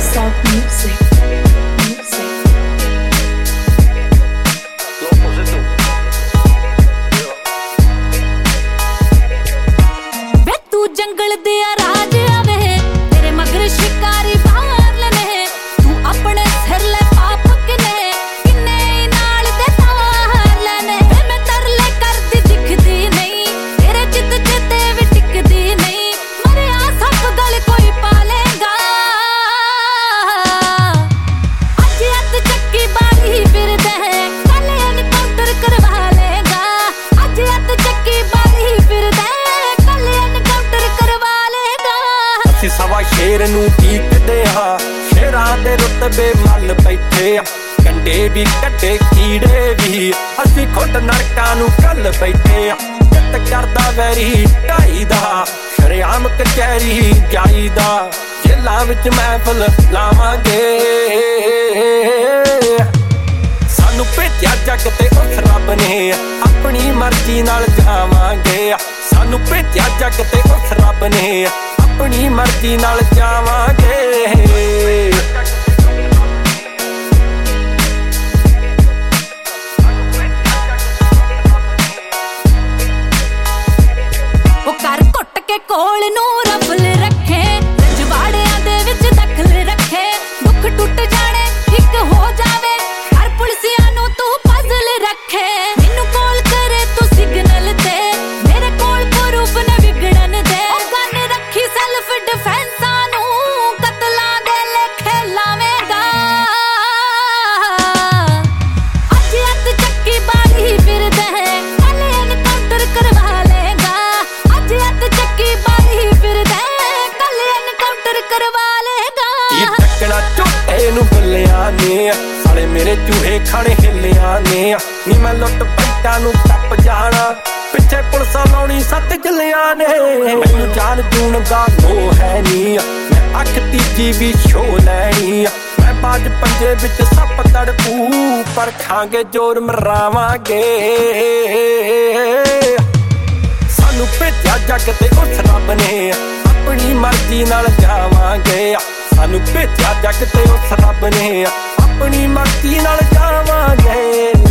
जंगल दिया राज आवे तेरे मगर शिकारी बाहर लेने तू अपने सिर ले पाप किन्ने नाल दे तार लेने मैं तरले करदी दिखदी नहीं तेरे चित चिते भी टिकदी नहीं मरे आ सब गल कोई पालेगा अज अत चक्की बागी फिरदे कल एनकाउंटर करवा लेगा अज अत चक्की बागी फिरदे सवा शेर नूं टीकदे हां शेरां दे रुतबे मल बैठे कंडे भी कट्टे कीड़े भी असीं खुद नरकां नूं कल बैठे जत करदा वैरी ढाई दा शरेआम कचहरी जाईदा जेलां विच महफल लावांगे सानू भेजिया जग ते उस रब ने अपनी मर्जी नाल जावांगे सानू भेजिया जग ते उस रब ने अपनी मर्जी नाल जावांगे वो कर घुट के कोल नूं रफल रखे रजवाड़ियां दे विच दखल रखे दुख टुट जाने एक हो जावे हर पुलिसियां नूं तू पजल रखे मैनू कॉल करे तू सिग्नल ते मेरे कोल प्रूफ ने विगड़न दे गन रखी सेल्फ डिफेंसा नूं कतलां दे लेखे लावेगा अज अत चक्की बागी फिरदे कल एनकाउंटर करवा लेगा अज अत चक्की बागी फिरदे कल एनकाउंटर करवा लेगा टकना झोटे नूं बुल्लियां ने साले मेरे चूहे खाने हिलियां ने नी मैं लुट पैटां नूं टप जाना पिछे पुलिसां लाउणी सत्त गलियां ने मैनू जान जून दा मोह है नी मैं अख तीजी भी शो लैनी मैं बाज पंजे विच सप तड़कू पर खांगे जोर मरावांगे सानू भेजिया जग ते उस रब ने अपनी मर्जी नाल जावांगे सानू भेजिया जग ते उस रब ने अपनी मर्जी नाल जावांगे।